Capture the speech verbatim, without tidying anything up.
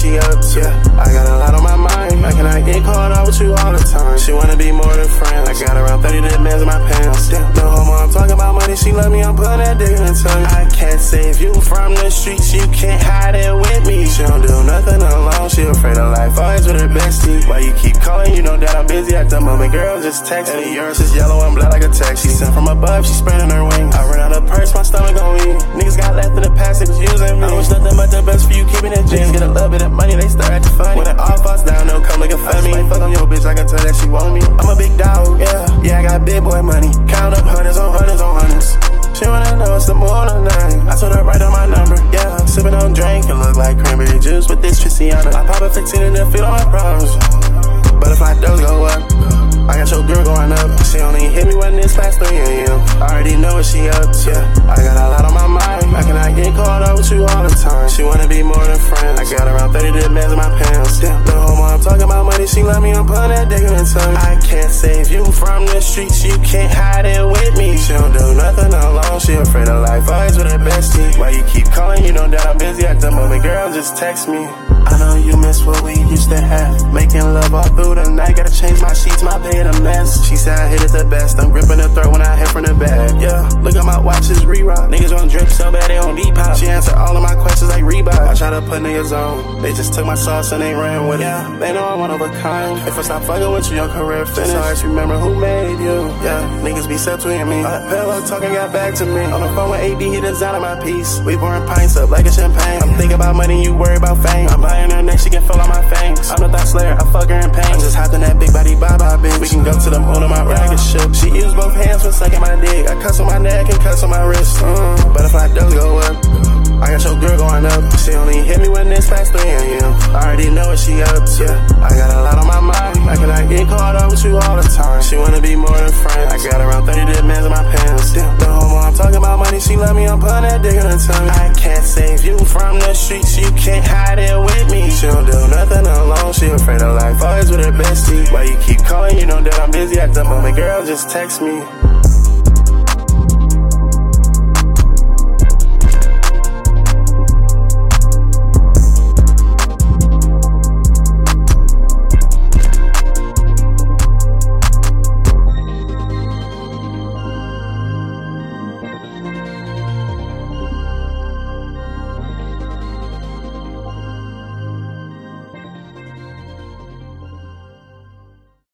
she up to. Yeah, I got a lot on my mind. I cannot get caught up with you all the time. She wanna be more than friends. I got around thirty demands in my pants. Yeah, no homo, I'm talking about money. She love me, I'm putting that dick in her tongue. I can't save you from the streets. You can't hide it with me. She don't do nothing alone. She afraid of life, always with her bestie. Why you keep calling? You know that I'm busy at the moment. Girl, just text me. Yours is yellow, I'm black like a text. She sent from above, she spreading her wings. I ran out of purse, my stomach gon' eat. Niggas got left in the past, they was using me. I wish nothing but the best for you, keeping it jeans. Get a little bit of money, they start acting funny. When it all falls down, they'll come looking for me. Like, fuck on your bitch, I can tell that she want me. I'm a big dog, yeah. Yeah, I got big boy money. Count up hundreds on hundreds on hundreds. She wanna know it's the moon or night. I told her write on my number, yeah. Sipping on drink, it look like cranberry juice with this Triciana. I pop a fifteen and then feel all my problems. Butterfly does go up. I got your girl going up. She only hit me when it's past three a m I already know what she up to. Yeah, I got a lot on my mind. I cannot get caught up with you all the time. She wanna be more than friends. I got around thirty demands in my pants. Yeah, no homo, I'm talking about money. She love me, I'm putting that dick in her tongue. I can't save you from the streets. You can't hide it with me. She don't do nothing alone. She afraid of life, always with her bestie. Why you keep calling? You know that I'm busy at the moment. Girl, just text me. I know you miss what we used to have. Making love all through the night. Gotta change my sheets, my bed a mess. She said I hit it the best. I'm gripping her throat when I hit from the back. Yeah, look at my watches re-rock. Niggas gon' drip so bad they on Depop. She answer all of my questions like Reebok. I try to put niggas on. They just took my sauce and they ran with it. Yeah, they know I'm one of a kind. If I stop fucking with you, your career finished. So I just remember who made you. Yeah, niggas be subtweeting me. Uh, pillow talking got back to me. On the phone with A D, he designing my piece. We pouring pints up like a champagne. I'm thinking about money, you worry about fame. I'm buying her next, she can fill all my fangs. I'm the thought slayer, I fuck her in pain. I just hopped in that big body bye-bye bitch. We can go to the moon on my ragged ship. She used both hands for sucking my dick. I cuss on my neck and cuss on my wrist. Mm, butterfly does go up. I got your girl going up. She only hit me when it's past three a m I already know what she up to. Yeah, I got a lot on my mind. I cannot get caught up with you all the time. She wanna be more than friends. I got around thirty demands in my pants. Yeah, no homo, I'm talking about money. She love me, I'm putting that dick in her tongue. I can't save you from the streets. You can't hide it with me. She don't do nothing alone. She afraid of life, always with her bestie. Why you keep calling? You know that I'm busy at the moment. Girl, just text me.